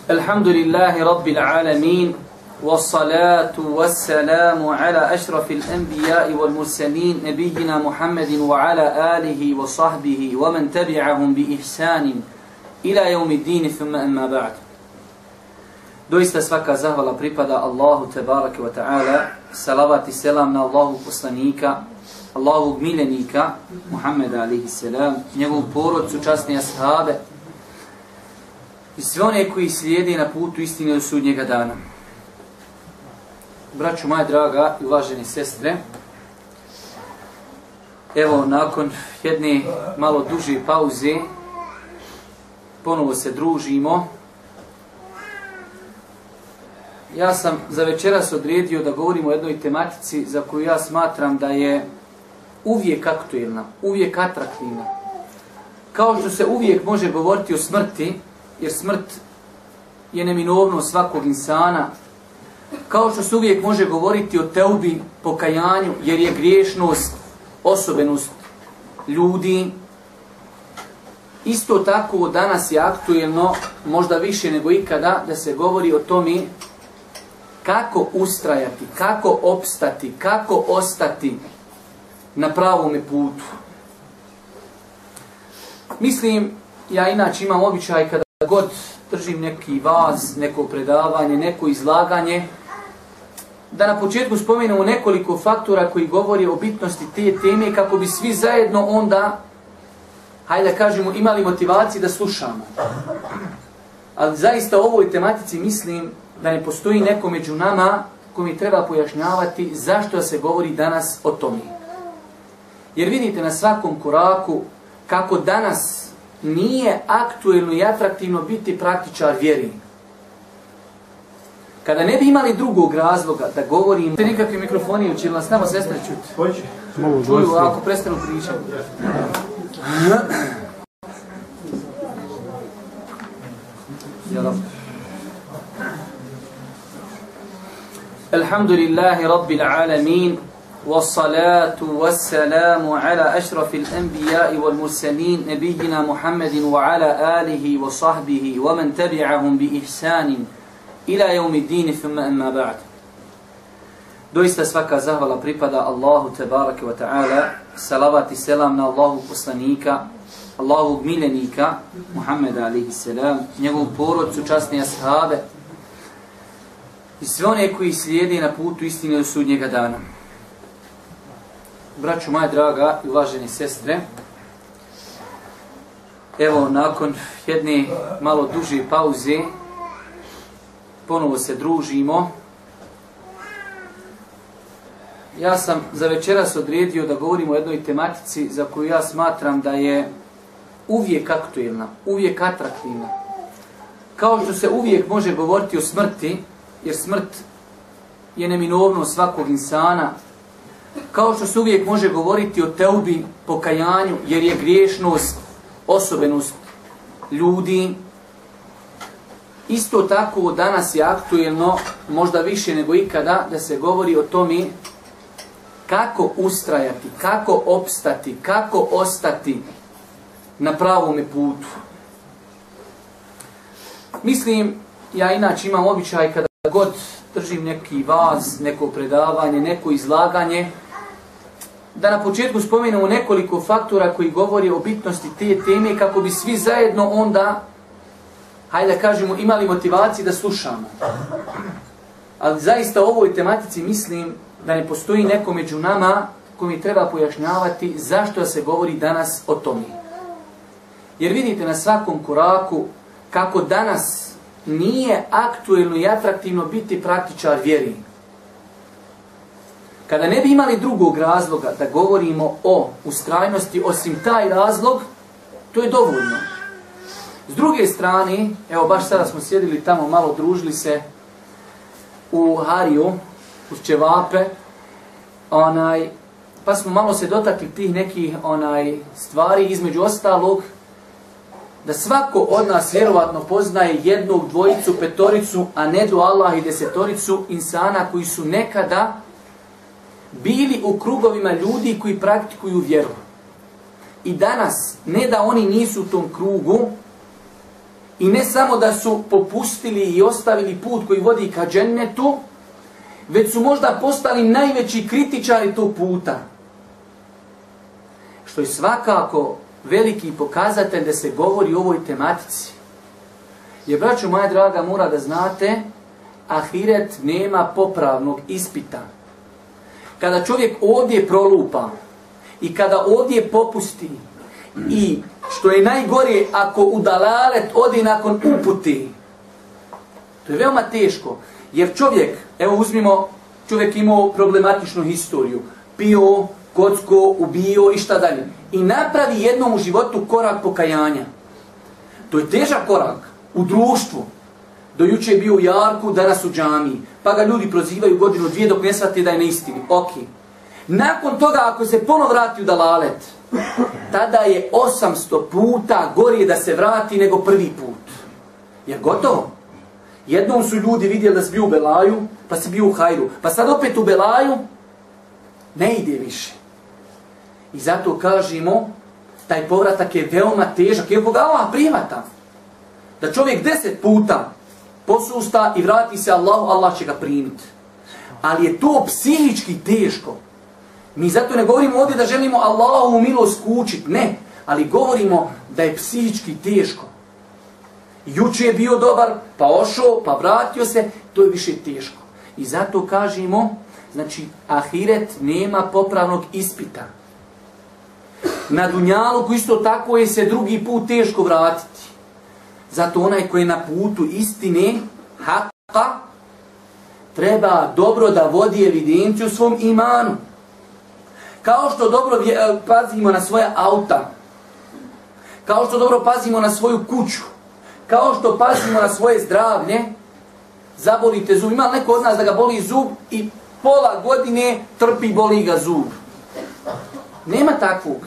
الحمد لله رب العالمين والصلاة والسلام على أشرف الأنبياء والمرسلين نبينا محمد وعلى آله وصحبه ومن تبعهم بإحسان إلى يوم الدين ثم أما بعد. Doista svaka zahvala pripada Allahu tebareke ve taala, salavat i selam na Allahu poslanika, Allahu miljenika Muhammeda alejhi selam, njegovu porodcu, časne ashabe i sve one koji slijede na putu istine do sudnjega dana. Braćo moja draga i uvaženi sestre, evo nakon jedne malo duže pauze ponovo se družimo. Ja sam za večeras odredio da govorimo o jednoj tematici za koju ja smatram da je uvijek aktuelna, uvijek atraktivna. Kao što se uvijek može govoriti o smrti, jer smrt je neminovnost svakog insana, kao što se uvijek može govoriti o teubi, pokajanju, jer je griješnost, osobenost ljudi, isto tako danas je aktuelno, možda više nego ikada, da se govori o tome kako ustrajati, kako opstati, kako ostati na pravome putu. Mislim, ja inače imam običaj kada god držim neki vaz, neko predavanje, neko izlaganje, da na početku spomenemo nekoliko faktora koji govori o bitnosti te teme kako bi svi zajedno onda, hajde da kažemo, imali motivaciju da slušamo. Ali zaista o ovoj tematici mislim da ne postoji neko među nama koji mi treba pojašnjavati zašto se govori danas o tome. Jer vidite na svakom koraku kako danas nije aktuelno i atraktivno biti praktičar vjeri. Kada ne bi imali drugog razloga da govorim, nikakvi mikrofoni uči, ili nas tamo sestre čuti? Čuju, ako prestanu pričati. الحمد لله رب العالمين والصلاة والسلام على أشرف الأنبياء والمرسلين نبينا محمد وعلى آله وصحبه ومن تبعهم بإحسان إلى يوم الدين ثم أما بعد. Doista svaka zahvala pripada Allahu tebareke ve taala, salavat i selam na Allahu poslanika, Allahu miljenika Muhammeda alejhi selam, njegovu porodcu, časne ashabe i sve one koji slijede na putu istine do sudnjega dana. Braćo moja draga i uvaženi sestre, evo nakon jedne malo duže pauze ponovo se družimo. Ja sam za večeras odredio da govorimo o jednoj tematici za koju ja smatram da je uvijek aktuelna, uvijek atraktivna. Kao što se uvijek može govoriti o smrti, jer smrt je neminovnost svakog insana, kao što se uvijek može govoriti o teubi, pokajanju, jer je griješnost, osobenost ljudi, isto tako danas je aktuelno, možda više nego ikada, da se govori o tome kako ustrajati, kako opstati, kako ostati na pravome putu. Mislim, ja inače imam običaj kada god držim neki vaz, neko predavanje, neko izlaganje, da na početku spomenemo nekoliko faktora koji govori o bitnosti te teme kako bi svi zajedno onda, hajde da kažemo, imali motivaciju da slušamo. Ali zaista o ovoj tematici mislim da ne postoji neko među nama koji mi treba pojašnjavati zašto se govori danas o tome. Jer vidite na svakom koraku kako danas nije aktuelno i atraktivno biti praktičar vjeri. Kada ne bi imali drugog razloga da govorimo o ustrajnosti osim taj razlog, to je dovoljno. S druge strane, evo baš sada smo sjedili tamo, malo družili se u Hariju, uz ćevape, pa smo malo se dotakli tih nekih stvari, između ostalog, da svako od nas vjerovatno poznaje jednog, dvojicu, petoricu, a ne do Allah i desetoricu insana koji su nekada bili u krugovima ljudi koji praktikuju vjeru. I danas, ne da oni nisu u tom krugu, I ne samo da su popustili i ostavili put koji vodi ka džennetu, već su možda postali najveći kritičari tog puta. Što je svakako veliki pokazatelj da se govori o ovoj tematici. Jer, braćo moja draga, mora da znate, ahiret nema popravnog ispita. Kada čovjek ovdje prolupa i kada ovdje popusti i što je najgore ako u dalalet odi nakon uputi, to je veoma teško. Jer čovjek, evo uzmimo, čovjek imao problematičnu historiju, pio, kocko, ubio i šta dalje. I napravi jednom u životu korak pokajanja. To je težak korak u društvu. Do juče je bio u jarku, danas u džamiji. Pa ga ljudi prozivaju godinu, dvije dok ne shvati da je na istini. Ok. Nakon toga ako se ponovo vrati u dalalet, tada je 800 puta gorije da se vrati nego prvi put. Jer gotovo. Jednom su ljudi vidjeli da si bio u belaju, pa si bio u hajru. Pa sad opet u belaju, ne ide više. I zato kažemo, taj povratak je veoma težak. Jer koga Allah prihvata, da čovjek 10 puta posusta i vrati se Allahu, Allah će ga primiti. Ali je to psihički teško. Mi zato ne govorimo ovdje da želimo Allahu milost kučiti, ne. Ali govorimo da je psihički teško. Juče je bio dobar, pa ošao, pa vratio se, to je više teško. I zato kažemo, znači, ahiret nema popravnog ispita. Na dunjaluku isto tako je se drugi put teško vratiti. Zato onaj koji je na putu istine, haka, treba dobro da vodi evidenciju u svom imanu. Kao što dobro pazimo na svoja auta, kao što dobro pazimo na svoju kuću, kao što pazimo na svoje zdravlje, zabolite zub. Ima li neko od nas da ga boli zub i pola godine trpi, boli ga zub? Nema takvog.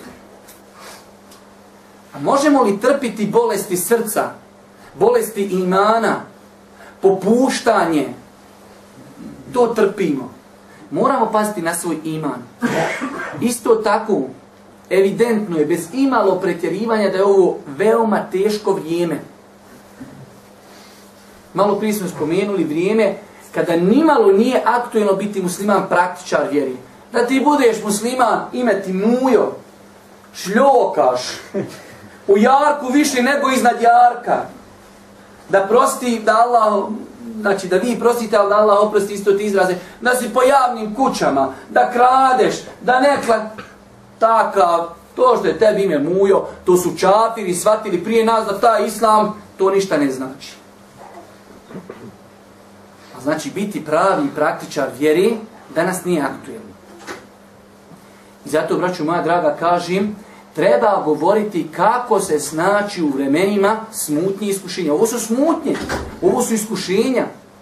A možemo li trpiti bolesti srca, bolesti imana, popuštanje? To trpimo. Moramo paziti na svoj iman. Isto tako, evidentno je, bez imalo pretjerivanja, da je ovo veoma teško vrijeme. Malo prije smo spomenuli vrijeme kada nimalo nije aktuelno biti musliman praktičar vjeri. Da ti budeš musliman, ime ti mujo, šljokaš, u jarku više nego iznad jarka. Da prosti, da Allah, znači da vi prostite, ali da Allah oprosti isto ti izraze, da si po javnim kućama, da kradeš, da nekla takav, to što je tebi ime mujo, to su čafiri shvatili prije nas da taj islam, to ništa ne znači. A znači biti pravi praktičar vjeri danas nije aktuelno. I zato, braćo moja draga, kažem, treba govoriti kako se snaći u vremenima smutnje i iskušenja. Ovo su smutnje, ovo su iskušenja.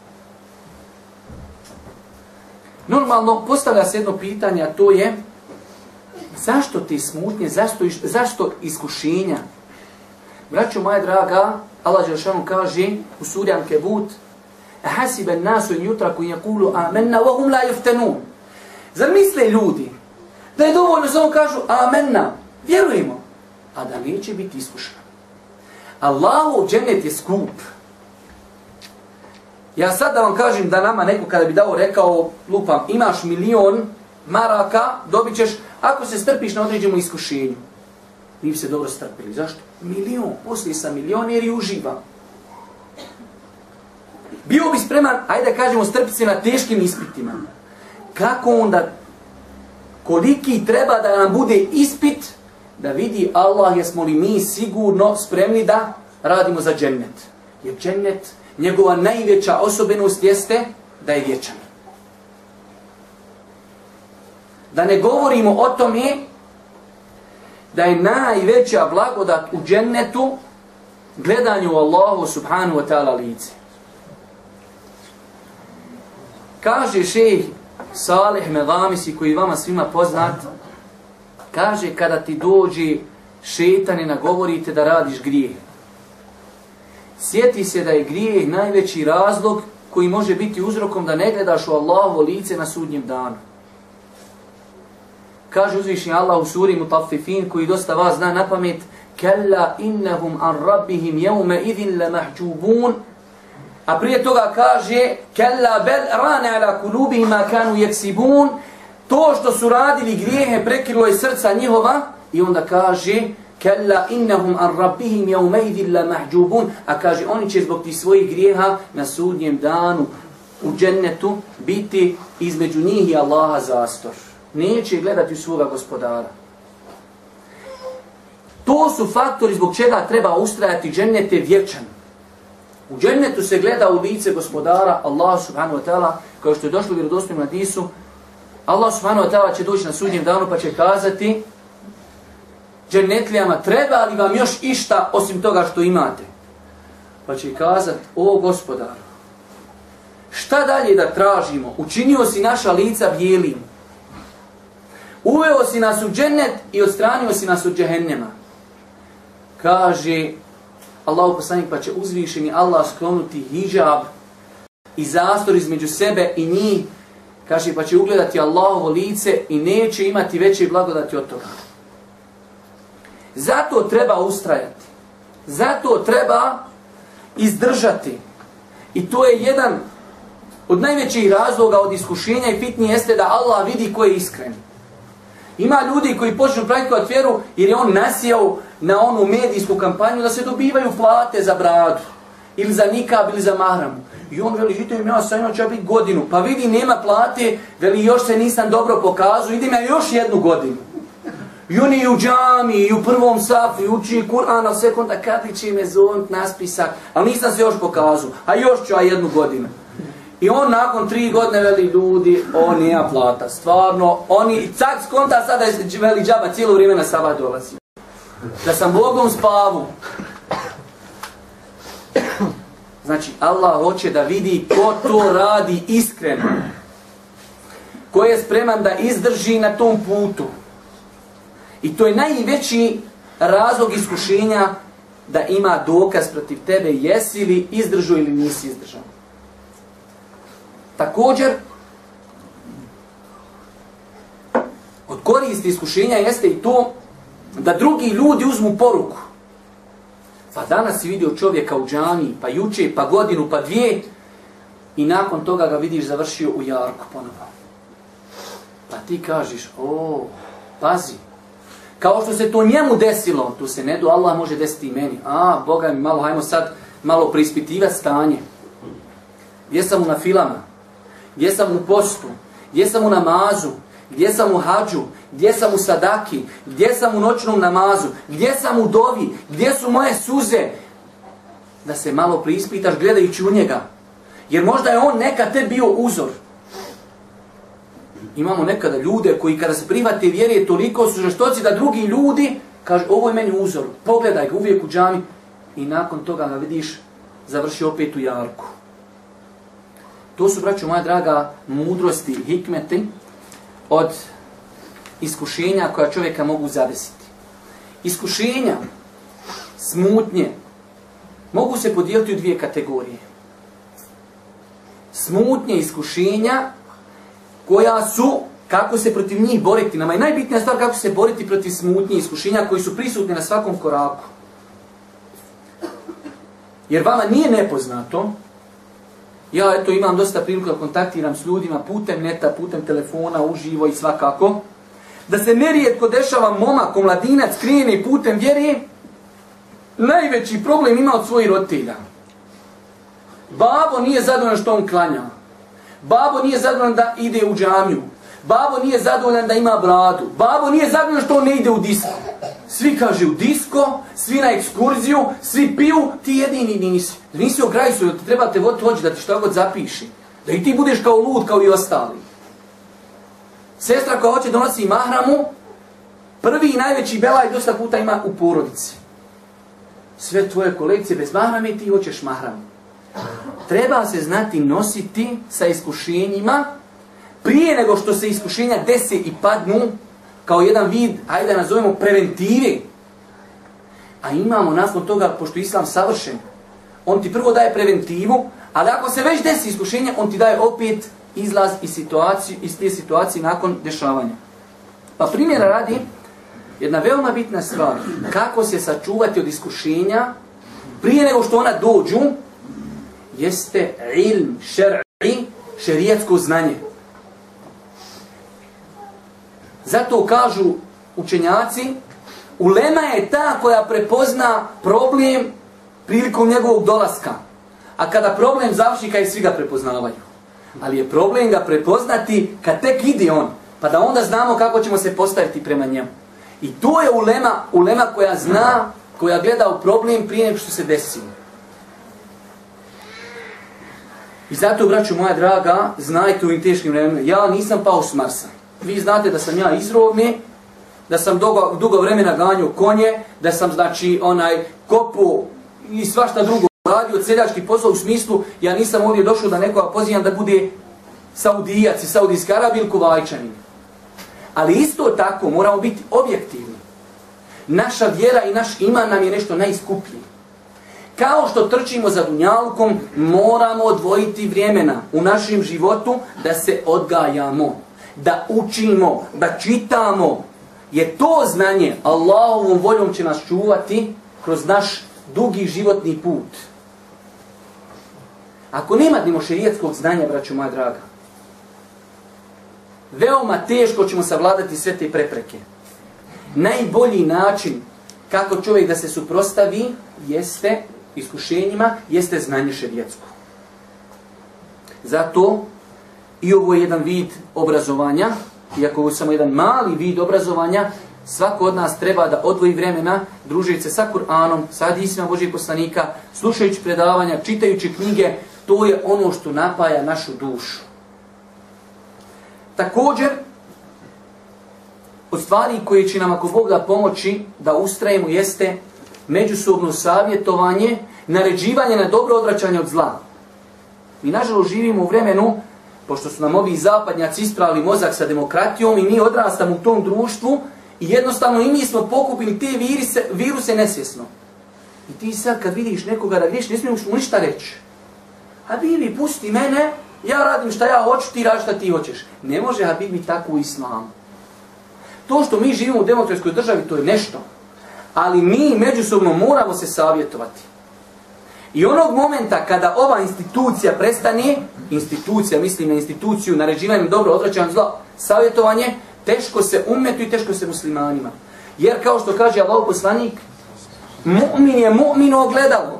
Normalno postavlja se jedno pitanje, a to je zašto ti smutnje, zašto iskušenja? Braćo moja draga, Allah dželešanu kaže u suri Ankebut: "Ahasiba an-nasu an yutraku an yaqulu amanna wa hum la yuftanun." Zar misle ljudi da je dovoljno samo kažu amanna, vjerujemo, a da neće biti iskušan? Allahov džennet je skup. Ja sad da vam kažem da nama neko kada bi dao rekao, lupam, imaš 1.000.000 maraka, dobit ćeš ako se strpiš na određenom iskušenju. Mi bi se dobro strpili. Zašto? 1.000.000, poslije sam milioner i uživam. Bio bi spreman, ajde da kažemo, strpiti se na teškim ispitima. Kako onda, koliki treba da nam bude ispit, da vidi Allah jesmo li mi sigurno spremni da radimo za džennet. Jer džennet, njegova najveća osobenost jeste da je vječan. Da ne govorimo o tome da je najveća blagodat u džennetu gledanju Allahu subhanahu wa ta'ala lice. Kaže šejh Salih Medamisi, koji vama svima poznat, kaže kada ti dođe šejtan i nagovorite da radiš grijeh, sjeti se da je grijeh najveći razlog koji može biti uzrokom da ne gledaš u Allahovo lice na sudnjem danu. Kaže uzvišeni Allah u suri Mutaffifin, koji dosta vas zna na pamet, kalla innahum an rabbihim jevme idhin la mahđubun. A prije toga kaže, kalla bel rane ala kulubihim ma kanu jeksibun. To što su radili grijehe prekrilo je srca njihova. I onda kaže, kalla innahum an rabbihim jevme idhin la mahđubun. A kaže, oni će zbog tih svojih grijeha na sudnjem danu u džennetu biti između njih i Allaha zastor. Neće gledati u svoga gospodara. To su faktori zbog čega treba ustrajati. Džennet je vječan. U džennetu se gleda u lice gospodara Allah subhanahu wa ta'ala, kao što je došlo u vjerodostojnom hadisu. Allah subhanahu wa ta'ala će doći na sudnjem danu pa će kazati džennetlijama, treba li vam još išta osim toga što imate? Pa će kazati, o gospodaru, šta dalje da tražimo? Učinio si naša lica bijelim. Uveo si nas u džennet i odstranio si nas od džehennema. Kaže Allahu poslanik, pa će uzvišeni Allah sklonuti hidžab i zastor između sebe i njih. Kaže, pa će ugledati Allahovo lice i neće imati veće blagodati od toga. Zato treba ustrajati. Zato treba izdržati. I to je jedan od najvećih razloga od iskušenja i fitnije jeste da Allah vidi ko je iskren. Ima ljudi koji počnu praktikovati vjeru jer je on nasijao na onu medijsku kampanju da se dobivaju plate za bradu. Ili za nikab ili za mahramu. I on veli, idem ja sa njom će biti godinu. Pa vidi, nema plate, veli, još se nisam dobro pokazao, idem ja još jednu godinu. I on je u džami, i u prvom safu, i uči Kur'an, ali sekunda kad će me zovnt naspisak, ali nisam se još pokazao, a još ću ja jednu godinu. I on nakon 3 godine veli, ljudi, on nije plata, stvarno, oni, cak skonta sada veli džaba, cijelo vrijeme na sabah dolazi. Da sam Bogom spavu. Znači, Allah hoće da vidi ko to radi iskreno. Ko je spreman da izdrži na tom putu. I to je najveći razlog iskušenja da ima dokaz protiv tebe, jesi li izdržao ili nisi izdržao. Također, od koristi iskušenja jeste i to da drugi ljudi uzmu poruku. Pa danas si vidio čovjeka u džamiji, pa juče, pa godinu, pa 2 i nakon toga ga vidiš završio u jarku ponovo. Pa ti kažeš, o, pazi, kao što se to njemu desilo, to se ne do Allah može desiti i meni. A, Boga mi malo, hajmo sad malo preispitivati stanje. Gdje sam u nafilama? Gdje sam u postu? Gdje sam u namazu? Gdje sam u hađu? Gdje sam u sadaki? Gdje sam u noćnom namazu? Gdje sam u dovi? Gdje su moje suze? Da se malo preispitaš gledajući u njega. Jer možda je on nekad te bio uzor. Imamo nekada ljude koji kada se prihvate vjere toliko su žeštoci da drugi ljudi kažu ovo je meni uzor. Pogledaj ga uvijek u džami i nakon toga ga vidiš završi opet u jarku. To su, braćo moja draga, mudrosti i hikmeti od iskušenja koja čovjeka mogu zadesiti. Iskušenja, smutnje, mogu se podijeliti u 2 kategorije. Smutnje, iskušenja, koja su, kako se protiv njih boriti. Nama je najbitnija stvar kako se boriti protiv smutnje i iskušenja koji su prisutni na svakom koraku. Jer vama nije nepoznato, ja eto imam dosta priliku da kontaktiram s ljudima putem neta, putem telefona, uživo i svakako, da se nerijetko dešava momak, omladinac, krene putem vjere, najveći problem ima od svojih roditelja. Babo nije zadovoljan što on klanja. Babo nije zadovoljan da ide u džamiju. Babo nije zadovoljan da ima bradu. Babo nije zadovoljan što on ne ide u disko. Svi kaže u disko, svi na ekskurziju, svi piju, ti jedini nisi. Da nisi ograjsu, da ti treba te voditi hođi, da ti što god zapiši. Da i ti budeš kao lud, kao i ostali. Sestra koja hoće donosi mahramu, prvi i najveći belaj dosta puta ima u porodici. Sve tvoje kolekcije bez mahrame, ti hoćeš mahramu. Treba se znati nositi sa iskušenjima prije nego što se iskušenja dese i padnu kao jedan vid, hajde da nazovemo, preventive. A imamo nakon toga, pošto je Islam savršen, on ti prvo daje preventivu, ali ako se već desi iskušenje, on ti daje opet izlaz iz te situacije nakon dešavanja. Pa primjera radi, jedna veoma bitna stvar, kako se sačuvati od iskušenja prije nego što ona dođu, jeste ilm šer'i, šerijatsko znanje. Zato kažu učenjaci, ulema je ta koja prepozna problem prilikom njegovog dolaska. A kada problem završi, kada svi ga prepoznavaju. Ali je problem ga prepoznati kad tek ide on, pa da onda znamo kako ćemo se postaviti prema njemu. I to je ulema koja zna, koja gleda u problem prije nego što se desi. I zato, braćo moja draga, znajte u ovim teškim vremenima, ja nisam pao s Marsa. Vi znate da sam ja iz Rovne, da sam dugo vremena ganjao konje, da sam kopao i svašta drugo radio od seljačkih posla u smislu, ja nisam ovdje došao da nekoga pozivam da bude Saudijac i Saudijski Arab ili Kuvajčanin. Ali isto tako moramo biti objektivni. Naša vjera i naš iman nam je nešto najskuplji. Kao što trčimo za dunjalkom, moramo odvojiti vremena u našem životu da se odgajamo, da učimo, da čitamo. Jer to znanje Allahovom voljom će nas čuvati kroz naš dugi životni put. Ako nemamo šerijatskog znanja, braćo moja draga, veoma teško ćemo savladati sve te prepreke. Najbolji način kako čovjek da se suprotstavi jeste iskušenjima, jeste znanje šerijatsko. Zato i ovo je jedan vid obrazovanja, iako ovo je samo jedan mali vid obrazovanja, svako od nas treba da odvoji vremena, družiti se sa Kur'anom, sa hadisima Božjih poslanika, slušajući predavanja, čitajući knjige, to je ono što napaja našu dušu. Također, od stvari koje će nam ako Bog da pomoći da ustrajemo jeste međusobno savjetovanje, naređivanje na dobro, odvraćanje od zla. Mi nažalost živimo u vremenu, pošto su nam ovi zapadnjaci ispravili mozak sa demokratijom i mi odrastamo u tom društvu i jednostavno i mi smo pokupili te viruse nesvjesno. I ti sad kad vidiš nekoga da griješi, ne smiješ mu ništa reći. Habibi, pusti mene, ja radim šta ja hoću, ti radi šta ti hoćeš. Ne može Habibi tako u islamu. To što mi živimo u demokratskoj državi, to je nešto. Ali mi međusobno moramo se savjetovati. I onog momenta kada ova institucija prestane, institucija, mislim na instituciju, naređivanje dobro, odvraćanje zla, savjetovanje, teško se ummetu i teško se muslimanima. Jer kao što kaže Allahov poslanik, mu'min je mu'mino ogledalo.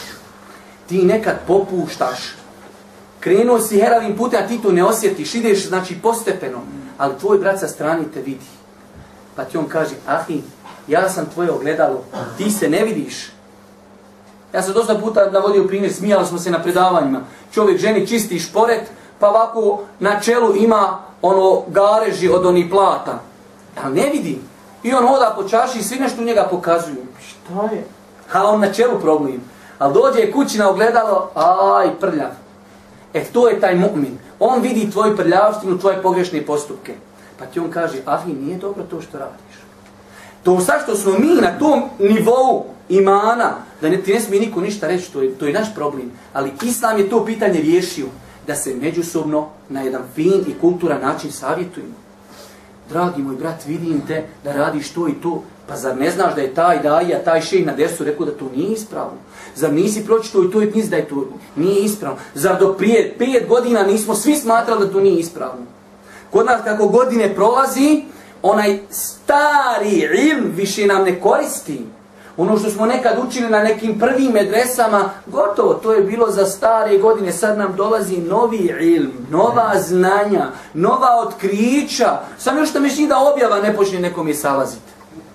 Ti nekad popuštaš. Krenuo si heravim putem, a ti to ne osjetiš, ideš znači postepeno. Ali tvoj brat sa strani te vidi. Pa ti on kaže, ahi, ja sam tvoje ogledalo, ti se ne vidiš. Ja sam dosta puta navodio primjer, smijali smo se na predavanjima. Čovjek ženi čisti šporet, pa ovako na čelu ima gareži od onih plata. Ali ne vidi. I on hoda po čaši i svi nešto u njega pokazuju. Šta je? A on na čelu problem. Ali dođe kući na ogledalo, aj prljav. To je taj mu'min. On vidi tvoju prljavštinu, tvoje pogrešne postupke. Pa ti on kaže, ahi, nije dobro to što radiš. To sad što smo mi na tom nivou imana, da ti ne smije niko ništa reći, to je naš problem. Ali Islam je to pitanje riješio, da se međusobno na jedan fin i kulturan način savjetujemo. Dragi moj brat, vidim te da radiš to i to, pa zar ne znaš da je taj daija, taj šejh na dersu rekao da to nije ispravno? Zar nisi pročitao i to i knjizi da je to nije ispravno? Zar do prije 5 godina nismo svi smatrali da to nije ispravno? Kod nas kako godine prolazi, onaj stari ilm više nam ne koristi. Ono što smo nekad učili na nekim prvim medresama, gotovo, to je bilo za stare godine. Sad nam dolazi novi ilm, nova znanja, nova otkrića. Samo još što misli da objava ne počne nekom je salaziti.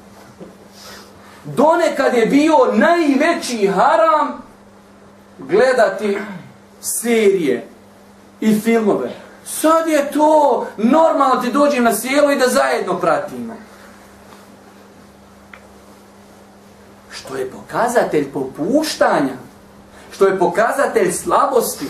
Donekad je bio najveći haram gledati serije i filmove. Sad je to normalno, ti dođem na sjelo i da zajedno pratimo. Što je pokazatelj popuštanja, što je pokazatelj slabosti.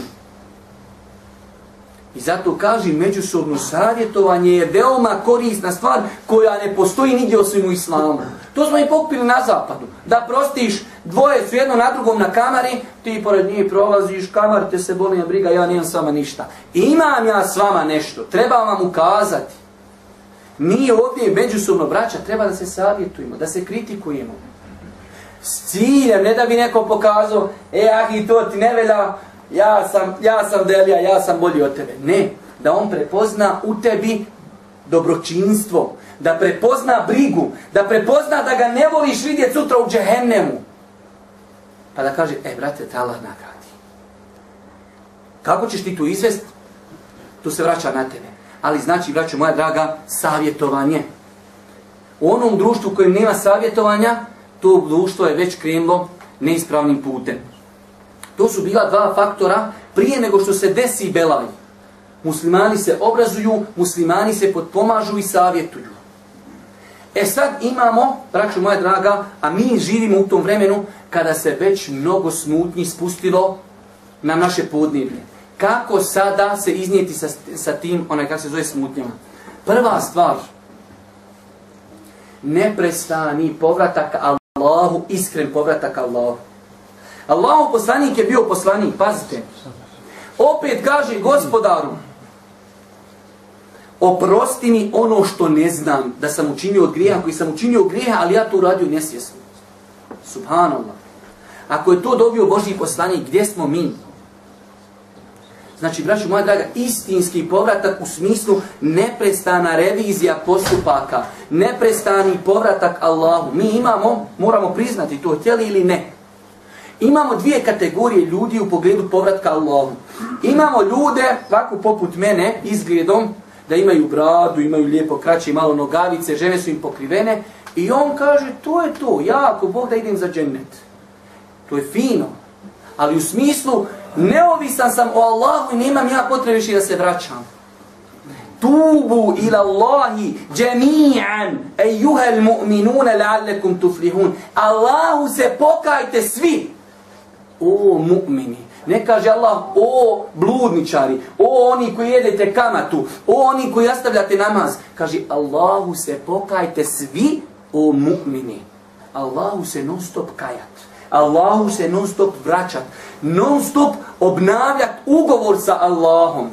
I zato kažem, međusobno savjetovanje je veoma korisna stvar koja ne postoji nigdje osim u islamu. To smo i pokupili na zapadu. Da prostiš, dvoje su jedno na drugom na kamari, ti pored njih prolaziš, kamar te se boli na briga, ja nemam s vama ništa. Imam ja s vama nešto, trebam vam ukazati. Mi ovdje međusobno, braća, treba da se savjetujemo, da se kritikujemo. S ciljem, ne da bi neko pokazao, ahi, to ti ne velja, ja sam delija, ja sam bolji od tebe. Ne, da on prepozna u tebi dobročinstvo, da prepozna brigu, da prepozna da ga ne voliš vidjeti sutra u džehennemu. Pa da kaže, brate, te Allah nagradi. Kako ćeš ti tu izvest? Tu se vraća na tebe. Ali znači, braćo moja draga, savjetovanje. U onom društvu kojem nema savjetovanja, to društvo je već krenulo neispravnim putem. To su bila dva faktora prije nego što se desi belaj. Muslimani se obrazuju, muslimani se potpomažu i savjetuju. Sad imamo, braćo moja draga, a mi živimo u tom vremenu kada se već mnogo smutnji spustilo na naše podneblje. Kako sada se iznijeti sa tim, kako se zove, smutnjama? Prva stvar, neprestani povratak Allahu, iskren povratak Allahu. Allahov poslanik je bio poslanik, pazite. Opet kaže Gospodaru, oprosti mi ono što ne znam, da sam učinio od grijeha, koji sam učinio grijeha, ali ja to uradio nesvjesno. Subhanallah. Ako je to dobio Božji poslanik, gdje smo mi? Znači, braćo moja draga, istinski povratak u smislu neprestana revizija postupaka, neprestani povratak Allahu. Mi imamo, moramo priznati to, htjeli ili ne, imamo dvije kategorije ljudi u pogledu povratka Allahu. Imamo ljude, ovako poput mene, izgledom, da imaju bradu, imaju lijepo kraće, malo nogavice, žene su im pokrivene, i on kaže, to je to, ja ako Bog da idem za džennet. To je fino, ali u smislu, neovisan sam o Allahu i nemam ja potrebe više da se vraćam. Tubu ila Allahi džemi'an ejuhel mu'minune la'allekum tuflihun. Allahu se pokajte svi, o mu'mini. Ne kaže Allah, o bludničari, o oni koji jedete kamatu, o oni koji ostavljate namaz. Kaže, Allahu se pokajte svi, o mu'mini. Allahu se non stop kajat. Allahu se non stop vraćat. Non stop obnavljat ugovor sa Allahom.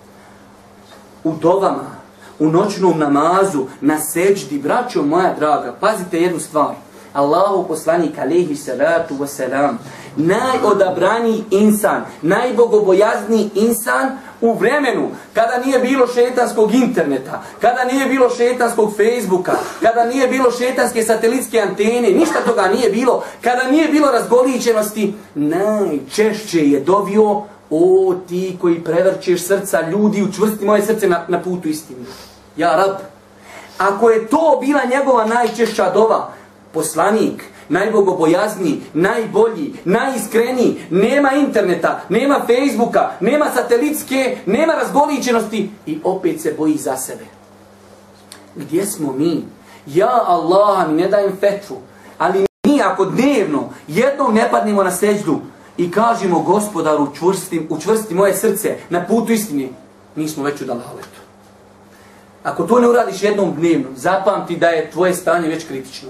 U dovama, u noćnom namazu, na seđdi, braćo moja draga, pazite jednu stvar. Allahu poslanik alejhi salatu wasalam, najodabraniji insan, najbogobojazniji insan u vremenu kada nije bilo šetanskog interneta, kada nije bilo šetanskog Facebooka, kada nije bilo šetanske satelitske antene, ništa toga nije bilo, kada nije bilo razgoličenosti, najčešće je dovio, o ti koji prevrćeš srca ljudi, učvrsti moje srce na putu istine. Ja Rab, ako je to bila njegova najčešća dova, poslanik, najbogobojazniji, najbolji, najiskreniji, nema interneta, nema Facebooka, nema satelitske, nema razgoličenosti i opet se boji za sebe. Gdje smo mi? Ja Allah mi ne dajem fetvu, ali mi ako dnevno jednom ne padnemo na seđdu i kažemo Gospodaru učvrsti moje srce na putu istine, mi smo već u dalaletu. Ako to ne uradiš jednom dnevno, zapamti da je tvoje stanje već kritično.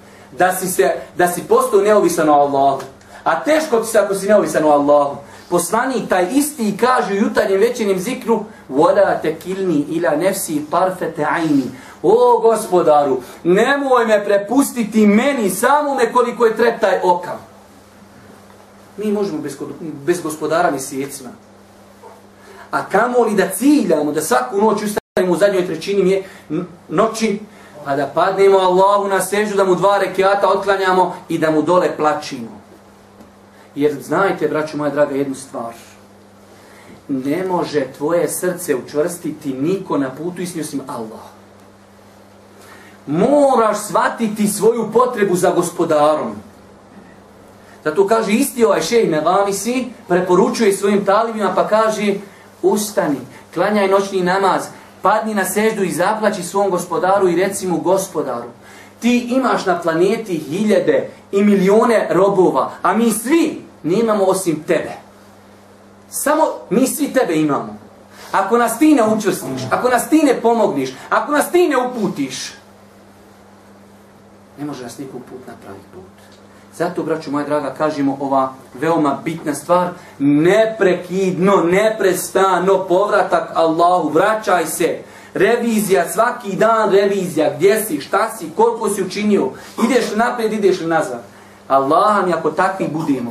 Da si postao neovisan o Allahu. A teško ti se ako si neovisan o Allahu. Poslanik taj isti kaže u jutarnjem večernjem zikru وَلَا تَكِلْنِي إِلَا نَفْسِي طَرْفَةَ عَيْنِ. O Gospodaru, nemoj me prepustiti meni, samo me koliko je treptaj oka. Mi možemo bez Gospodara mjesecima. A kamoli da ciljamo, da svaku noć ustavimo u zadnjoj trećini noći, pa da padnemo Allahu na seždu, da mu 2 rekiata otklanjamo i da mu dole plačimo. Jer znajte, braćo moja draga, jednu stvar. Ne može tvoje srce učvrstiti niko na putu istine osim Allah. Moraš shvatiti svoju potrebu za Gospodarom. Zato kaže isti ovaj šejh Nevamisi, preporučuje svojim talibima pa kaže, ustani, klanjaj noćni namaz, padni na seždu i zaplaći svom Gospodaru i reci mu, Gospodaru, ti imaš na planeti hiljade i milijone robova, a mi svi nemamo osim tebe. Samo mi svi tebe imamo. Ako nas ti ne učvrstiš, ako nas ti ne pomogniš, ako nas ti ne uputiš, ne može nas niko put napraviti put. Zato, braćo moja draga, kažemo ova veoma bitna stvar, neprekidno, neprestano povratak Allahu, vraćaj se. Revizija, svaki dan revizija, gdje si, šta si, koliko si učinio, ideš li naprijed, ideš li nazad. Allah mi ako takvi budemo,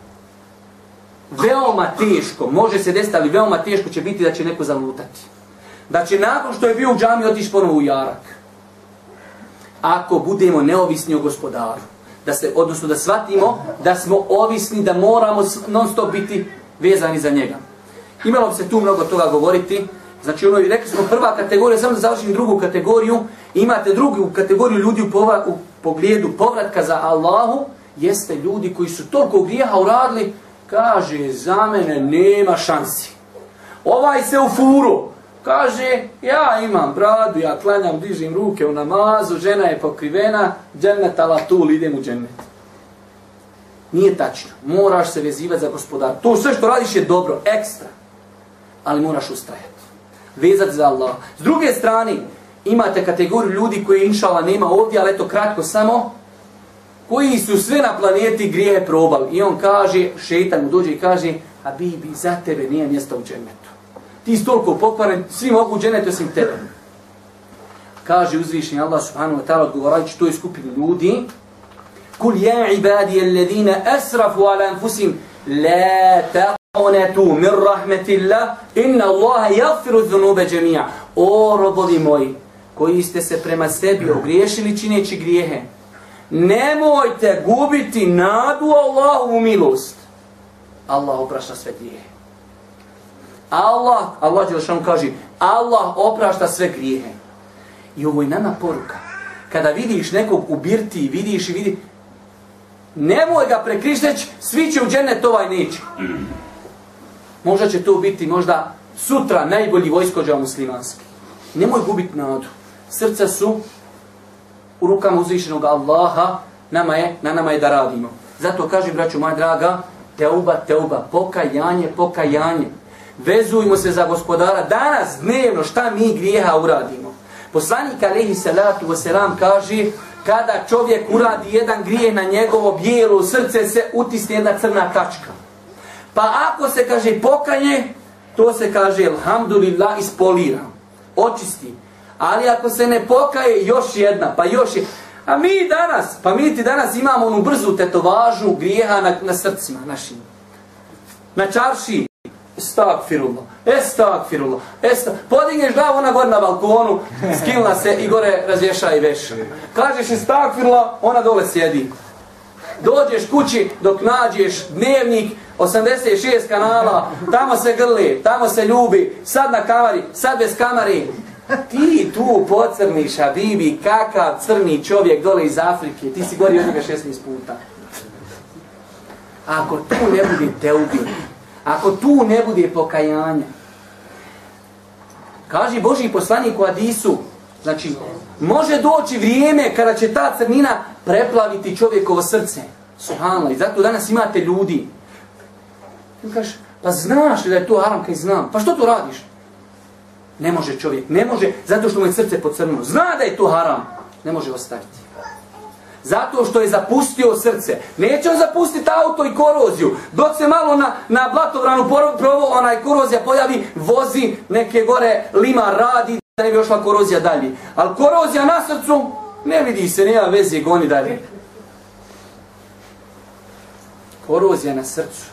veoma teško, može se desiti, ali veoma teško će biti da će neko zalutati. Da će nakon što je bio u džami otići ponovo u jarak. Ako budemo neovisni o gospodaru, odnosno da shvatimo da smo ovisni, da moramo non stop biti vezani za njega. Imalo bi se tu mnogo toga govoriti. Znači, rekli smo prva kategorija, samo da završim drugu kategoriju. Imate drugu kategoriju ljudi u pogledu povratka za Allahu, jeste ljudi koji su toliko grijeha uradili, kaže, za mene nema šansi. Ovaj se ufuro, kaže, ja imam bradu, ja klanjam, dižim ruke u namazu, žena je pokrivena, džennet ala tul, idem u džennet. Nije tačno, moraš se vezivati za gospodara. To sve što radiš je dobro, ekstra, ali moraš ustrajati. Vezati za Allah. S druge strane, imate kategoriju ljudi koji inšala nema ovdje, ali eto kratko samo, koji su sve na planeti grijehe probali. I on kaže, šeitan mu dođe i kaže, Habibi, za tebe nije mjesta u džennetu. Ti si toliko pokvaren, svi mogu u džennetu osim tebe. Kaže uzvišeni Allah subhanahu wa ta'ala odgovarajući toj skupini ljudi, Kul ja ibadi alladhina asrafu ala anfusim, la taqnatu min rahmetillah, inna Allaha yaghfiru dhunuba jami'a. O robovi moji, koji ste se prema sebi ogriješili čineći grijehe, nemojte gubiti nadu Allahovu milost. Allah oprašta sve grijehe. Allah Đelešanu kaže, Allah oprašta sve grijehe. I ovo je nama poruka. Kada vidiš nekog u birti, vidiš i vidi, nemoj ga prekrišteć, svi će u džennet, ovaj neće. Možda će to biti možda sutra najbolji vojskođa muslimanski. Nemoj gubiti nadu. Srca su u rukama uzvišenog Allaha, na nama je da radimo. Zato kažem, braćo moja draga, teuba, pokajanje. Vezujmo se za gospodara. Danas, dnevno, šta mi grijeha uradimo? Poslanik alejhi salatu vesselam kaže, kada čovjek uradi jedan grijeh, na njegovo bijelo srce se utisne jedna crna tačka. Pa ako se kaže pokaje, to se kaže alhamdulillah, ispolira, očisti. Ali ako se ne pokaje, još jedna, pa još je. A mi ti danas imamo onu brzu tetovažu grijeha na srcima našim. Na čarši. Estakfirullah. Podigneš glavu, ona gore na balkonu, skilna se i gore razvješa i veša. Kažeš estakfirullah, ona dole sjedi. Dođeš kući dok nađeš dnevnik, 86 kanala, tamo se grli, tamo se ljubi, sad na kamari, sad bez kamari. Ti tu pocrniš, Habibi, kakav crni čovjek dole iz Afrike, ti si gori od njega 16 puta. Ako tu ne bude teubi, ako tu ne bude pokajanja, kaže Božji poslanik u hadisu, znači, može doći vrijeme kada će ta crnina preplaviti čovjekovo srce. Subhanallah. I zato danas imate ljudi. Ti kažeš, pa znaš li da je to haram? Kaj znam. Pa što to radiš? Ne može čovjek, ne može, zato što mu je srce pocrnulo. Zna da je to haram. Ne može ostaviti. Zato što je zapustio srce. Neće on zapustiti auto i koroziju. Dok se malo na blatovranu korozija pojavi, vozi neke gore, lima radi, da ne bi ošla korozija dalje. Ali korozija na srcu, ne vidi se, nema veze, goni dalje. Korozija na srcu.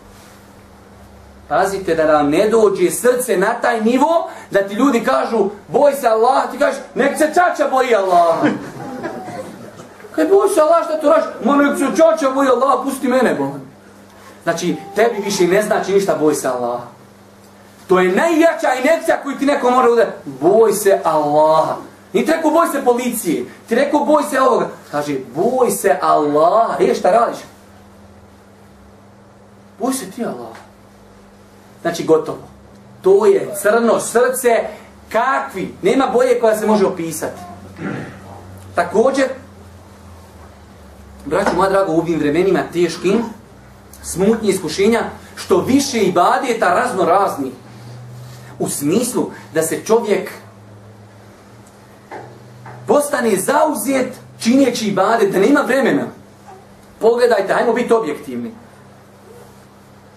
Pazite da nam ne dođe srce na taj nivo, da ti ljudi kažu, boj se Allah, ti kažeš, nek se čača boji Allah. Kaj boj se Allah, šta to radiš? Ma nek se čača boji Allah, pusti mene, bolan. Znači, tebi više ne znači ništa, boj se Allah. To je najjača injekcija koju ti neko mora udati. Boj se Allaha. Nije ti rekao boj se policije, ti rekao boj se ovoga. Kaže, boj se Allaha. Šta radiš? Boj se ti Allaha. Znači, gotovo. To je crno srce, kakvi. Nema boje koja se može opisati. Također, braćo moja drago, u ovim vremenima teškim, smutnji iskušenja, što više ibadeta razno razni. U smislu da se čovjek postane zauzet činjeći ibadet, da nema vremena. Pogledajte, hajmo biti objektivni.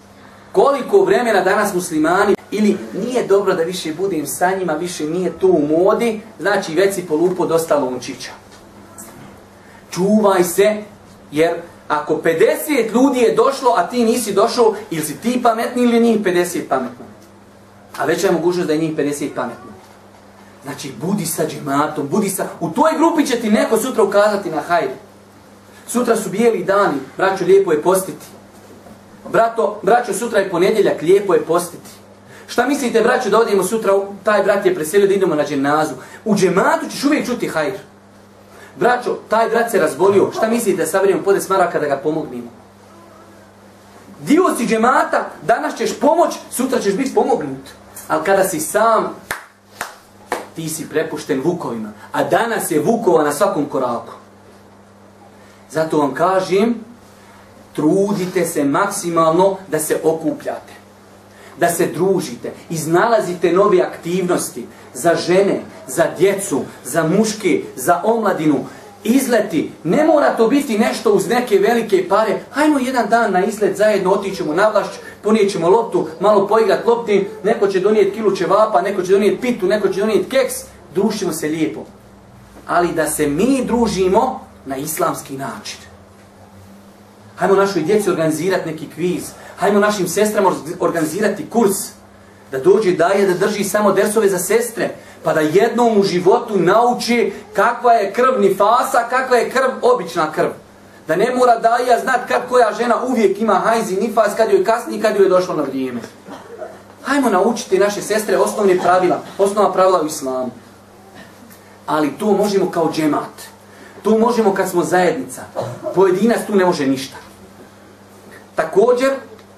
Koliko vremena danas muslimani, ili nije dobro da više budem sa njima, više nije to u modi, znači već si polupo dosta lončića. Čuvaj se, jer ako 50 ljudi je došlo, a ti nisi došao, ili si ti pametni ili njih 50 pametno. A veća je mogućnost da je njih 50 pametno. Znači, budi sa džematom, budi sa... U toj grupi će ti neko sutra ukazati na hajr. Sutra su bijeli dani, braćo, lijepo je postiti. Braćo, sutra je ponedjeljak, lijepo je postiti. Šta mislite, braćo, da odemo sutra, taj brat je preselio da idemo na dženazu. U džematu ćeš uvijek čuti hajr. Braćo, taj brat se razbolio. Šta mislite, saberemo podes maraka da ga pomognemo? Dio si džemata, danas ćeš pomoć, sutra ćeš biti pomognut. Ali kada si sam, ti si prepušten vukovima. A danas je vukova na svakom koraku. Zato vam kažem, trudite se maksimalno da se okupljate. Da se družite, iznalazite nove aktivnosti za žene, za djecu, za muške, za omladinu, izleti. Ne mora to biti nešto uz neke velike pare. Hajmo jedan dan na izlet zajedno, otićemo na Vlašć, ponijećemo loptu, malo poigrat lopti, neko će donijeti kilu ćevapa, neko će donijeti pitu, neko će donijeti keks, družimo se lijepo. Ali da se mi družimo na islamski način. Hajmo našoj djeci organizirati neki kviz. Hajmo našim sestrama organizirati kurs. Da dođe daje da drži samo dersove za sestre. Pa da jednom u životu nauči kakva je krv nifasa, kakva je krv obična krv. Da ne mora daja znat kad koja žena uvijek ima hajz i nifas, kad joj kasni i kad joj je došlo na vrijeme. Hajmo naučiti naše sestre osnovna pravila u islamu. Ali to možemo kao džemat. To možemo kad smo zajednica. Pojedinac tu ne može ništa. Također,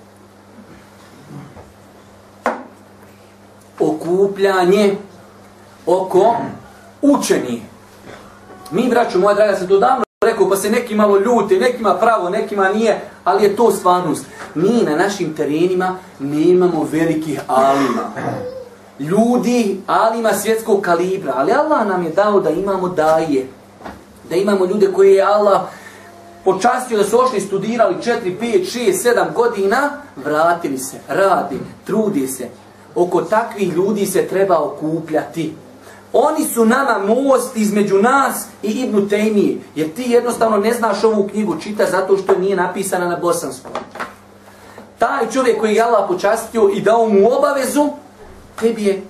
okupljanje oko učenja. Mi, braćo moja draga, sam to davno rekao, pa se neki malo ljuti, nekima pravo, nekima nije, ali je to stvarnost. Mi na našim terenima nemamo velikih alima. Ljudi, alima svjetskog kalibra, ali Allah nam je dao da imamo daje. Da imamo ljude koje je Allah počastio da su ošli studirali 4, 5, 6, 7 godina, vratili se, radi, trudi se. Oko takvih ljudi se treba okupljati. Oni su nama most između nas i Ibn Tejmije. Jer ti jednostavno ne znaš ovu knjigu čita zato što nije napisana na bosanskom. Taj čovjek koji je Allah počastio i dao mu obavezu, tebi je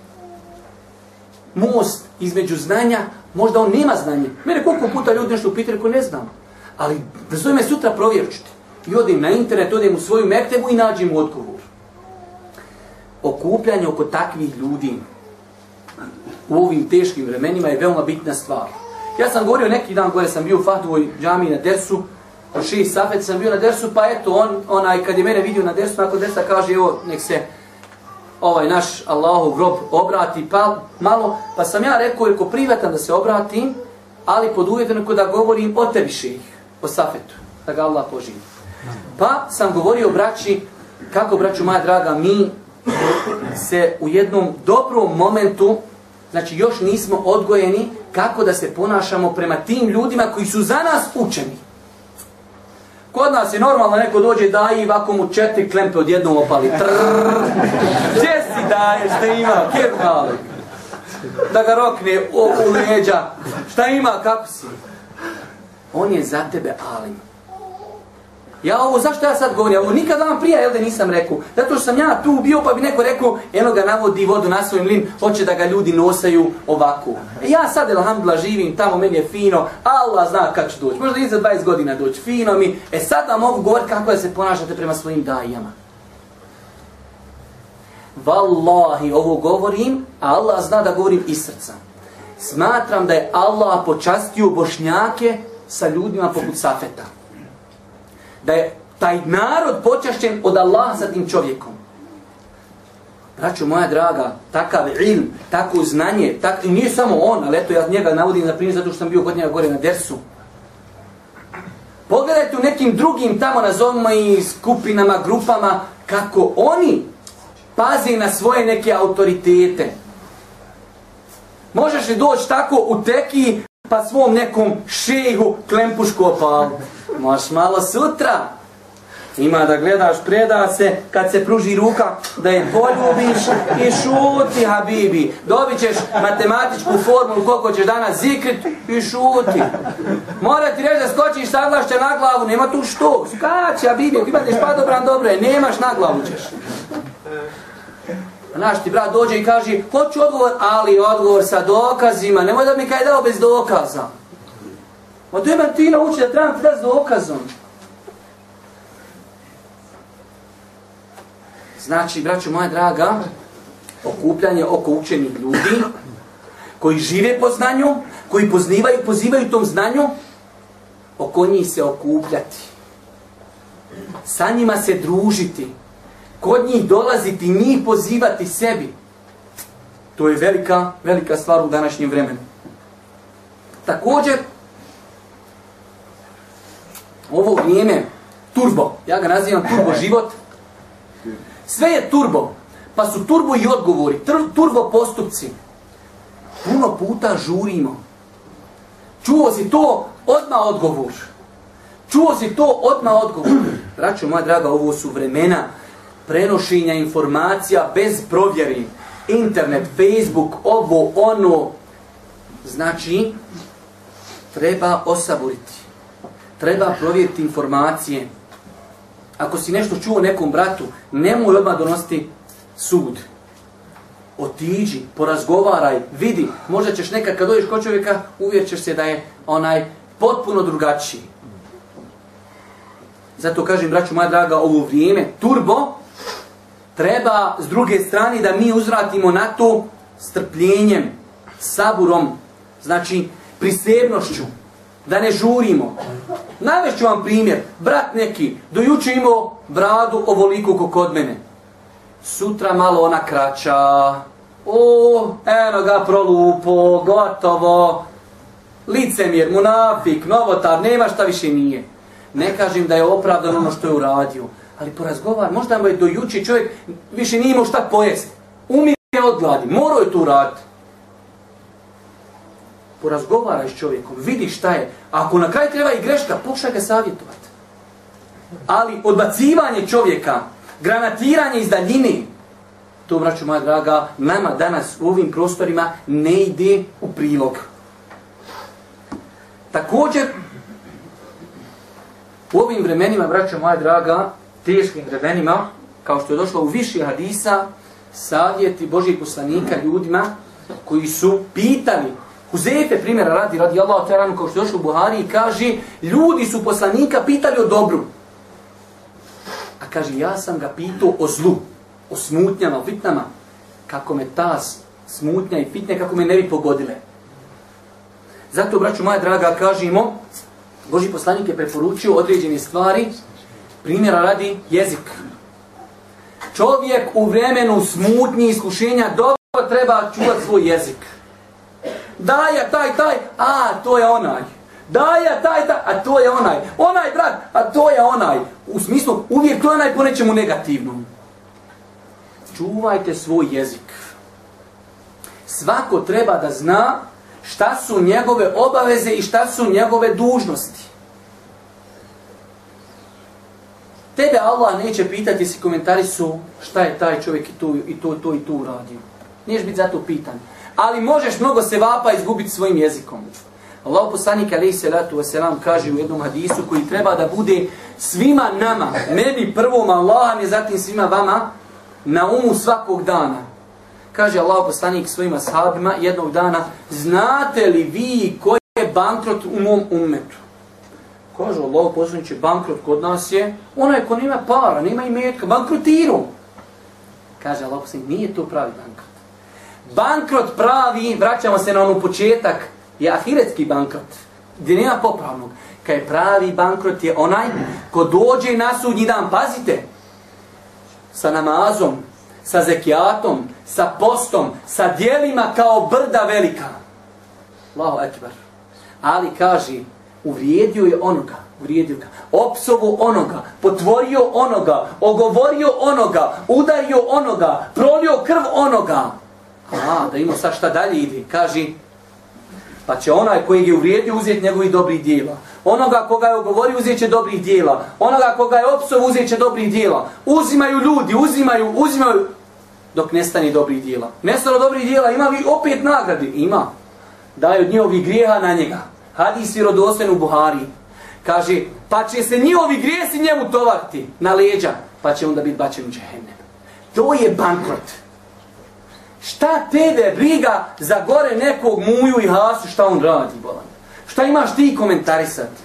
most između znanja. Možda on nema znanje. Mene koliko puta ljudi nešto pitaju ko ne znam. Ali da zove me sutra provjerčiti. I odem na internet, odem u svoju mektebu i nađem odgovor. Okupljanje oko takvih ljudi u ovim teškim vremenima je veoma bitna stvar. Ja sam govorio neki dan gore sam bio u Fahdovoj džamiji na dersu, u 6 safet sam bio na dersu, pa eto onaj kad je mene vidio na dersu, nakon dersa kaže evo nek se ovaj naš Allahov grob obrati pa malo, pa sam ja rekao ako privatan da se obratim, ali pod uvjetom da govorim o tebi šejh, o safetu, da ga Allah poživi. Pa sam govorio braći, kako braću moja draga, mi se u jednom dobrom momentu, znači još nismo odgojeni kako da se ponašamo prema tim ljudima koji su za nas učeni. Kod nas je normalno neko dođe daje i ovako mu 4 klempe odjednom opali. Gdje si daje, šta ima, kebali? Da ga rokne u leđa. Šta ima, kako si? On je za tebe alim. Zašto ja sad govorim? Ovo nikad vam prije, jel da nisam rekao? Zato što sam ja tu bio pa bi neko rekao, eno ga navodi vodu na svoj mlin, hoće da ga ljudi nosaju ovako. Ja sad, alhamdulillah, živim tamo, meni je fino, Allah zna kad ću doći. Možda i za 20 godina doći, fino mi. Sad vam mogu govoriti kako da se ponašate prema svojim dajama. Wallahi, ovo govorim, a Allah zna da govorim iz srca. Smatram da je Allah počastio Bošnjake sa ljudima poput Safeta. Da je taj narod počašćen od Allaha sa tim čovjekom. Braćo moja draga, takav ilm, tako znanje, i nije samo on, ali eto ja njega navodim na primjer zato što sam bio kod njega gore na dersu. Pogledajte u nekim drugim tamo nazovimo i skupinama, grupama, kako oni pazi na svoje neke autoritete. Možeš li doći tako u teki pa svom nekom šejhu klempušku opalu? Možeš malo sutra. Ima da gledaš, preda se, kad se pruži ruka, da je poljubiš i šuti, habibi. Dobit ćeš matematičku formulu koliko ćeš danas zikrit i šuti. Mora ti reći da skočiš saglašća na glavu, nema tu što. Skači, habibi, ako imate špadobran, dobro je, nemaš na glavu ćeš. Naš ti brat dođe i kaže, hoću odgovor, ali odgovor sa dokazima, nemoj da mi kaj dao bez dokaza. Ma to imam ti nauči da trebam ti da s dokazom. Znači, braćo moja draga, okupljanje oko učenih ljudi, koji žive po znanju, koji pozivaju tom znanju, oko njih se okupljati. Sa njima se družiti. Kod njih dolaziti, njih pozivati sebi. To je velika, velika stvar u današnjem vremenu. Također, ovo vrijeme, turbo, ja ga nazivam turbo život, sve je turbo, pa su turbo i odgovori, turbo postupci. Puno puta žurimo. Čuo si to, odmah odgovor. Čuo si to, odmah odgovor. Braćo moja draga, ovo su vremena prenošenja informacija bez provjeri. Internet, Facebook, ovo, ono. Znači, treba osaboriti. Treba provjeriti informacije. Ako si nešto čuo nekom bratu, nemoj odmah donositi sud. Otiđi, porazgovaraj, vidi. Možda ćeš nekad kad dođeš kod čovjeka, uvjerit ćeš se da je onaj potpuno drugačiji. Zato kažem, braću moja draga, ovo vrijeme turbo treba s druge strane da mi uzvratimo na to strpljenjem, saburom, znači prisebnošću, da ne žurimo. Navešću vam primjer, brat neki, do juče imao bradu ovoliko ko kod mene. Sutra malo ona kraća. Eno ga prolupo, gotovo. Licemjer, munafik, novotar, nema šta više nije. Ne kažem da je opravdano ono što je uradio, ali porazgovar, možda mu je do juče čovjek više nije imao šta pojesti. Umire od gladi, morao je to uraditi. Porazgovaraj s čovjekom, vidi šta je. Ako na kraju treba i greška, pokušaj ga savjetovati. Ali odbacivanje čovjeka, granatiranje iz daljine, to, braćo moja draga, nama danas u ovim prostorima ne ide u prilog. Također, u ovim vremenima, braćo moja draga, teškim vremenima, kao što je došlo u više hadisa, savjeti Božih poslanika ljudima koji su pitali, Huzefe primjera radi Allahu ta'ala, kao što je došlo u Buhari i kaže, ljudi su poslanika pitali o dobru. A kaže, ja sam ga pitao o zlu, o smutnjama, o fitnama, kako me ta smutnja i fitne, kako me ne bi pogodile. Zato, braću moja draga, kažemo, Božji poslanik je preporučio određene stvari, primjera radi jezik. Čovjek u vremenu smutnji i iskušenja dobro treba čuvati svoj jezik. Daja taj, a to je onaj. Daja taj, a to je onaj. Onaj brat, a to je onaj. U smislu, uvijek to je onaj po nečemu negativnom. Čuvajte svoj jezik. Svako treba da zna šta su njegove obaveze i šta su njegove dužnosti. Tebe Allah neće pitati si komentari su šta je taj čovjek i to uradio. Niješ biti zato pitan. Ali možeš mnogo sevapa izgubiti svojim jezikom. Allah poslanik alejhi salatu vesselam kaže u jednom hadisu koji treba da bude svima nama, meni prvom, Allahom je zatim svima vama, na umu svakog dana. Kaže Allah poslanik svojim ashabima jednog dana, znate li vi koji je bankrot u mom ummetu? Kaže Allah poslaniče, bankrot kod nas je onaj ko nema para, nema imetka, bankrotirao. Kaže Allah poslanik, nije to pravi bankrot. Bankrot pravi, vraćamo se na onu početak, je ahiretski bankrot, gdje nema popravnog. Kad je pravi bankrot je onaj ko dođe na sudnji dan, pazite, sa namazom, sa zekijatom, sa postom, sa djelima kao brda velika. Allahu ekber. Ali kaže, uvrijedio je onoga, opsovo onoga, potvorio onoga, ogovorio onoga, udario onoga, prolio krv onoga. Da ima sad šta dalje ide, kaže, Pa će onaj koji je uvrijedio uzeti njegovih dobrih dijela. Onoga koga je ogovorio uzet će dobrih dijela. Onoga koga je opsovao uzet će dobrih dijela. Uzimaju ljudi, uzimaju, dok nestane dobrih dijela. Nestalo dobrih dijela, ima li opet nagrade? Ima. Daju od njihovih grijeha na njega. Hadis vjerodostojan u Buhari. Kaže, pa će se njihovi grijesi njemu tovarti na leđa, pa će onda biti bačen u džehennem. To je bankrot. Šta tebe briga za gore nekog Muju i Hasu, šta on radi, bolan? Šta imaš ti komentarisati?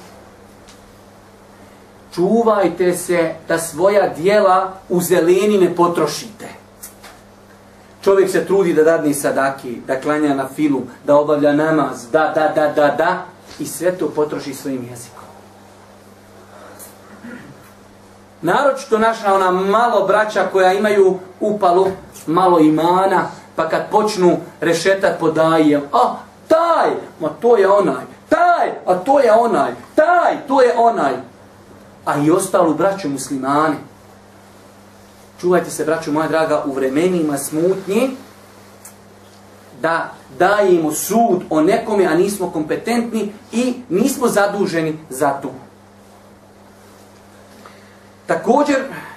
Čuvajte se da svoja dijela u zeleni ne potrošite. Čovjek se trudi da dadne sadaki, da klanja na filu, da obavlja namaz, da, i sve to potroši svojim jezikom. Naročito naša ona malo braća koja imaju upalu, malo imana, pa kad počnu rešetat podajem, taj, ma to je onaj, taj, a to je onaj, taj, to je onaj. A i ostalu braću muslimani. Čuvajte se, braćo moja draga, u vremenima smutnje, da dajemo sud o nekome, a nismo kompetentni i nismo zaduženi za to. Također,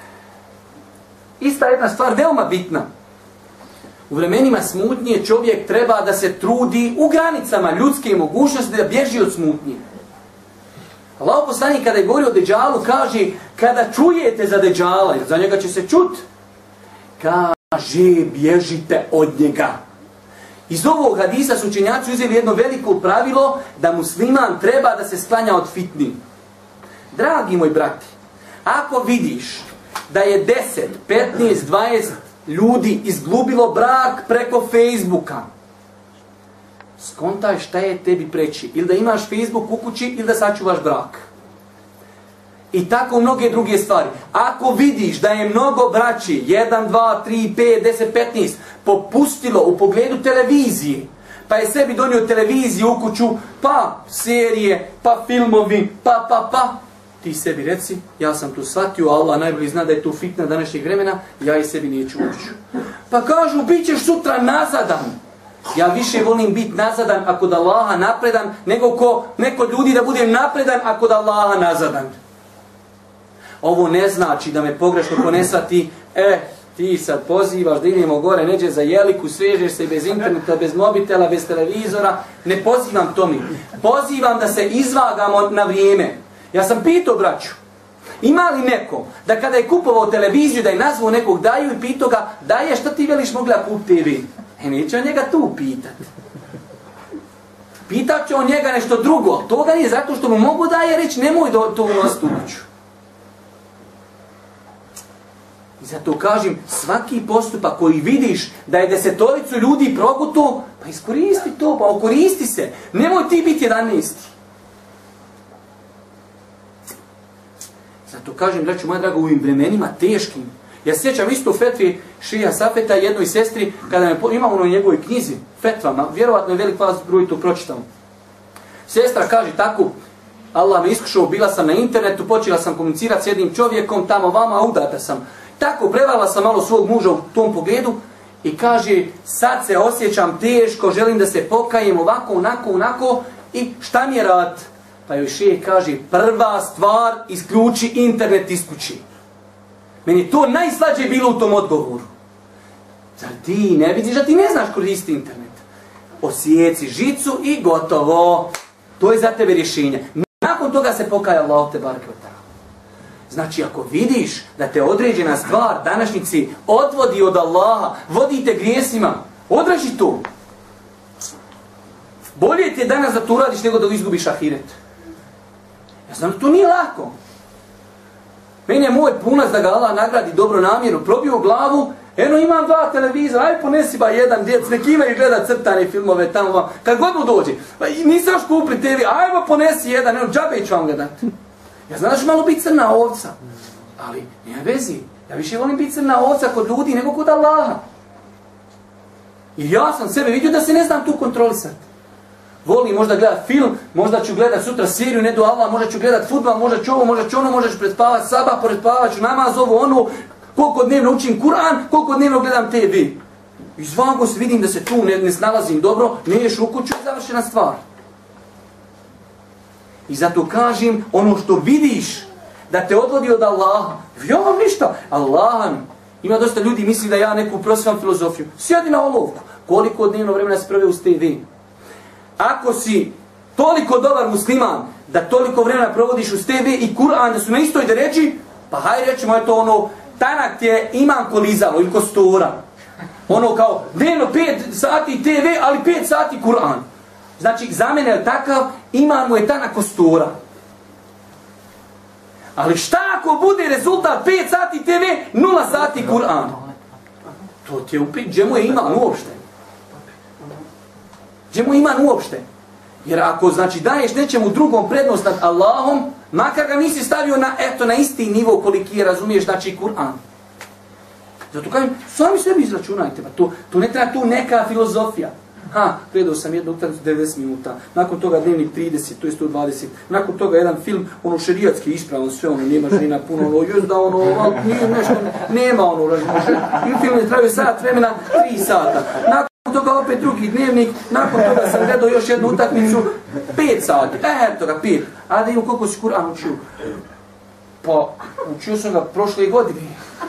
ista jedna stvar, veoma bitna. U vremenima smutnje čovjek treba da se trudi u granicama ljudske mogućnosti da bježi od smutnje. Allahov poslanik kada je govorio o Deđalu kaže, kada čujete za Deđala, jer za njega će se čut, kaže, bježite od njega. Iz ovog hadisa su učenjaci uzeli jedno veliko pravilo da musliman treba da se sklanja od fitni. Dragi moj brati, ako vidiš da je 10, 15, 20 ljudi izgubilo brak preko Facebooka, skontaj šta je tebi preći. Ili da imaš Facebook u kući ili da sačuvaš brak. I tako mnoge druge stvari. Ako vidiš da je mnogo braći, 1, 2, 3, 5, 10, 15, popustilo u pogledu televizije, pa je sebi donio televiziju u kuću, pa serije, pa filmovi, pa, ti sebi reci, ja sam tu shvatio, Allah najbolje zna da je tu fitna današnjeg vremena, ja i sebi neću ući. Pa kažu, bit ćeš sutra nazadan. Ja više volim biti nazadan ako da Allaha napredan, nego ko neko ljudi da budem napredan ako da Allaha nazadan. Ovo ne znači da me pogrešno ko ne shvati, ti sad pozivaš da idemo gore, neđe za jeliku, svežeš se bez interneta, bez mobitela, bez televizora. Ne pozivam to mi. Pozivam da se izvagamo na vrijeme. Ja sam pitao braću, ima li neko da kada je kupovao televiziju da je nazvao nekog daju i pitao ga, daje šta ti veliš mogla kup TV? Neće on njega tu pitat. Pitat će on njega nešto drugo, ali toga nije zato što mu mogu daje reći nemoj to unositi u kuću. I zato kažem, svaki postupak koji vidiš da je 10 ljudi proguto, pa iskoristi to, pa okoristi se. Nemoj ti biti 11. Zato kažem, braćo moja draga, u ovim vremenima teškim. Ja sjećam isto fetvi Šeha Safeta jednoj sestri, kada me imamo u njegovoj knjizi, fetvama, vjerovatno je velik vas broj to pročitao. Sestra kaže tako, Allah me iskušao, bila sam na internetu, počela sam komunicirati s jednim čovjekom, tamo vama, udata sam. Tako prevala sam malo svog muža u tom pogledu i kaže, sad se osjećam teško, želim da se pokajem ovako, onako i šta mi je rad? Pa joj šejh kaže, prva stvar, isključi internet iz kući. Meni je to najslađe bilo u tom odgovoru. Zar ti ne vidiš da ti ne znaš koristiti internet? Osjeci žicu i gotovo. To je za tebe rješenje. Nakon toga se pokaja Allah te bareke ve taala. Znači, ako vidiš da te određena stvar današnjici odvodi od Allaha, vodi te grijesima, odraži to. Bolje ti je danas da to uradiš nego da izgubiš ahiret. Ja znam da to nije lako. Meni je moj punac da ga Allah nagradi dobro namjerno, probio glavu, imam 2 televizora, aj ponesi ba jedan djec, neki imaju gledat crtane filmove tamo vam, kad god mu dođe, nisam još kupili TV, ajmo ponesi jedan, džabe ću vam ga dati. Ja znam da ću malo biti crna ovca, ali nema vezi, ja više volim biti crna ovca kod ljudi nego kod Allaha. I ja sam sebe vidio da se ne znam tu kontrolisati. Volim možda gledat film, možda ću gledat sutra seriju, ne do Allah, možda ću gledat fudbal, možda ću ovo, možda ću ono, možda ću prespavat sabah, prespavat ću namaz, ovo, koliko dnevno učim Kur'an, koliko dnevno gledam TV. I zvago se vidim da se tu ne snalazim dobro, neješ u kuću i završena stvar. I zato kažem, ono što vidiš da te odvodi od Allaha, ja vam ništa, Allaha. Ima dosta ljudi misli da ja neku prosvam filozofiju. Sjedi na olovku. Koliko dnevno vremena se prve uz TV? Ako si toliko dobar musliman, da toliko vremena provodiš uz TV i Kur'an, da su na istoj deređi, pa hajde rećemo, je to ono, tanak ti je imam kolizalo ili kostura. Ono kao, dnevno 5 sati TV, ali 5 sati Kur'an. Znači, za mene je takav, iman mu je tanak kostura. Ali šta ako bude rezultat 5 sati TV, 0 sati Kur'an? To ti je upit, gdje mu je iman uopšte? Gdje mu je iman uopšte? Jer ako znači daješ nečemu drugom prednost nad Allahom, makar ga nisi stavio na isti nivo koliki je, razumiješ, znači Kur'an. Zato kažem, sami sebi izračunajte, to ne treba tu neka filozofija. Predao sam jednu utakmicu 90 minuta, nakon toga dnevnik 30, to je 120, nakon toga jedan film, ono šerijatski ispravan, sve ono, nema žena puno, ono, još da ono, nije nešto, nema ono, i film je trajio sat vremena, 3 sata. Nakon toga opet drugi dnevnik, nakon toga sam gledao još jednu utakmicu, 5 sati, toga 5. A da imam koliko si Kur'an učio? Pa, učio sam ga prošle godine.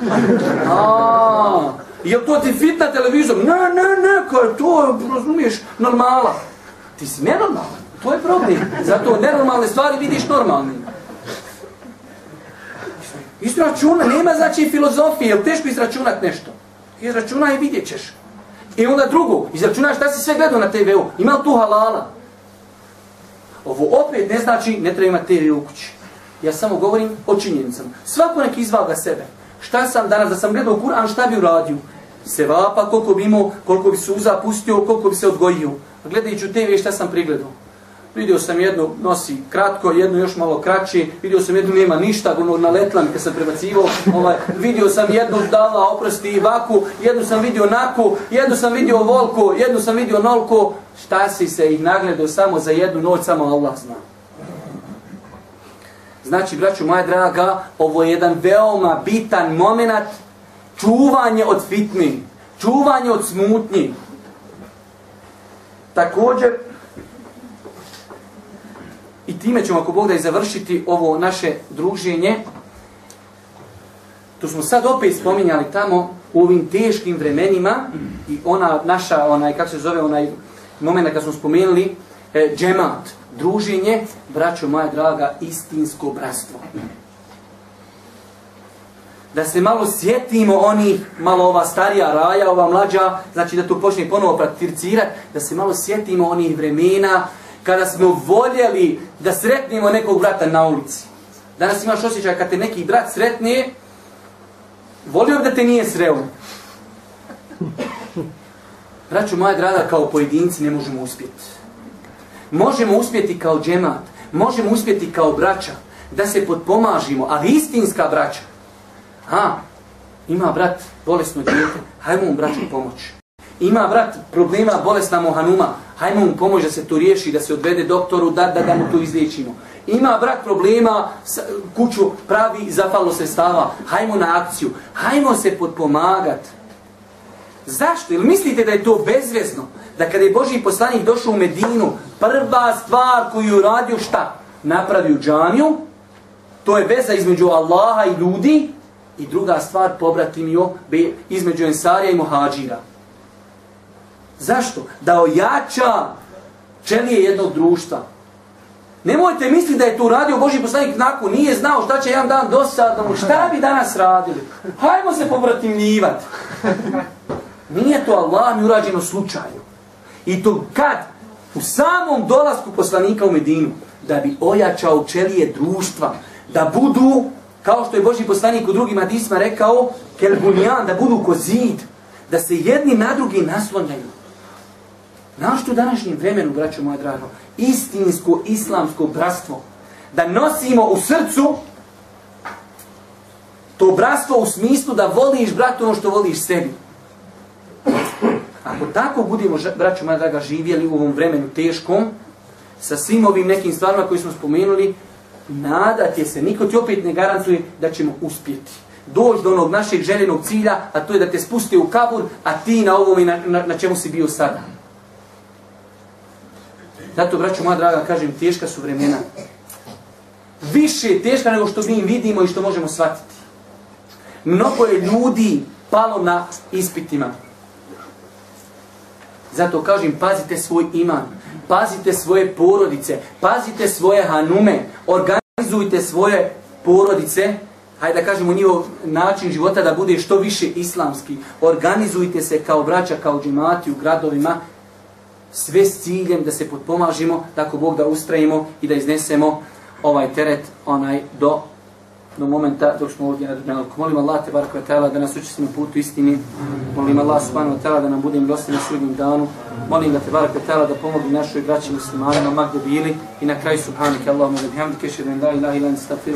Jel to ti fitna televizor? Ne, kao je to, razumiješ, normala. Ti si nenormalan, to je problem. Zato nenormalne stvari vidiš normalnim. Izračuna, nema znači filozofije, jel teško izračunat nešto? Izračunaj i vidjet ćeš. I onda drugo, izračunaj šta si sve gledao na TV-u, ima li tu halala? Ovo opet ne znači ne treba imati TV u kući. Ja samo govorim o činjenicama. Svako nek izvaga sebe. Šta sam danas, da sam gledao Kur'an, šta bi uradio? Sevapa, koliko bi imao, koliko bi suza pustio, koliko bi se odgojio. Gledajući TV šta sam prigledao. Vidio sam jedno nosi kratko, jedno još malo kraće, vidio sam jednu nema ništa, ono na letlan kad sam prebacivao, vidio sam jednu dala oprosti vaku, jednu sam vidio naku, jednu sam vidio volko, jednu sam vidio nolko. Šta si se ih nagledao samo za jednu noć, samo Allah zna. Znači, braćo moja draga, ovo je jedan veoma bitan moment, čuvanje od fitni, čuvanje od smutnji. Također, i time ćemo ako Bog da i završiti ovo naše druženje, to smo sad opet spominjali tamo u ovim teškim vremenima i ona naša, kako se zove, onaj moment kad smo spomenuli, džemat, druženje, braćo moja draga, istinsko bratstvo. Da se malo sjetimo onih, malo ova starija raja, ova mlađa, znači da to počne ponovo prakticirati, da se malo sjetimo onih vremena kada smo voljeli da sretnemo nekog brata na ulici. Danas imaš osjećaj kad te neki brat sretne, volio bi da te nije sreo. Braćo moja draga, kao pojedinci ne možemo uspjeti. Možemo uspjeti kao džemat, možemo uspjeti kao braća, da se potpomažimo, ali istinska braća. Ima brat bolesno dijete, hajmo mu braću pomoći. Ima brat problema, bolesna mu hanuma, hajmo mu pomoći da se to riješi, da se odvede doktoru, da mu to izliječimo. Ima brat problema, kuću pravi, zapalo sredstava, hajmo na akciju, hajmo se potpomagati. Zašto? Ili mislite da je to bezvezno? Da kada je Božji poslanik došao u Medinu, prva stvar koju je uradio šta? Napravio džamiju, to je veza između Allaha i ljudi, i druga stvar pobratimio između Ensarija i Muhadžira. Zašto? Da ojača čelije jednog društva. Nemojte misliti da je to uradio Božji poslanik nakon, nije znao šta će jedan dan dosadno, šta bi danas radili? Hajmo se pobratimljivati. Nije to Allah mi urađeno slučaju. I to kad? U samom dolasku poslanika u Medinu, da bi ojačao čelije društva, da budu, kao što je Božji poslanik u drugim hadisima rekao, kelbunjan, da budu ko zid, da se jedni na drugi naslonjaju. Našto u današnjem vremenu, braćo moja drago, istinsko islamsko bratstvo, da nosimo u srcu to bratstvo u smislu da voliš bratu ono što voliš sebi. Ako tako budemo, braćo moja draga, živjeli u ovom vremenu teškom, sa svim ovim nekim stvarima koji smo spomenuli, nadati se, niko ti opet ne garantuje da ćemo uspjeti. Doći do onog našeg željenog cilja, a to je da te spusti u kabur, a ti na ovom i na čemu si bio sada. Zato, braćo moja draga, kažem, teška su vremena. više teška nego što mi im vidimo i što možemo shvatiti. Mnogo je ljudi palo na ispitima. Zato kažem, pazite svoj iman, pazite svoje porodice, pazite svoje hanume, organizujte svoje porodice, hajde da kažemo njihov način života da bude što više islamski. Organizujte se kao braća, kao džemati u gradovima, sve s ciljem da se potpomažimo, tako Bog da ustrajimo i da iznesemo ovaj teret do momenta dok smo ovdje na dunjalku. Molim Allah te baraka ve taala da nas učesti na putu istini. Molim Allah subhanahu wa taala da nam bude milostiv na sudnjem danu. Molim da te baraka ve taala da pomogne našoj braći muslimanima ma gdje bili i na kraju subhanaka Allahumma wa bihamdika ashhadu an la ilaha illa anta astaghfiruka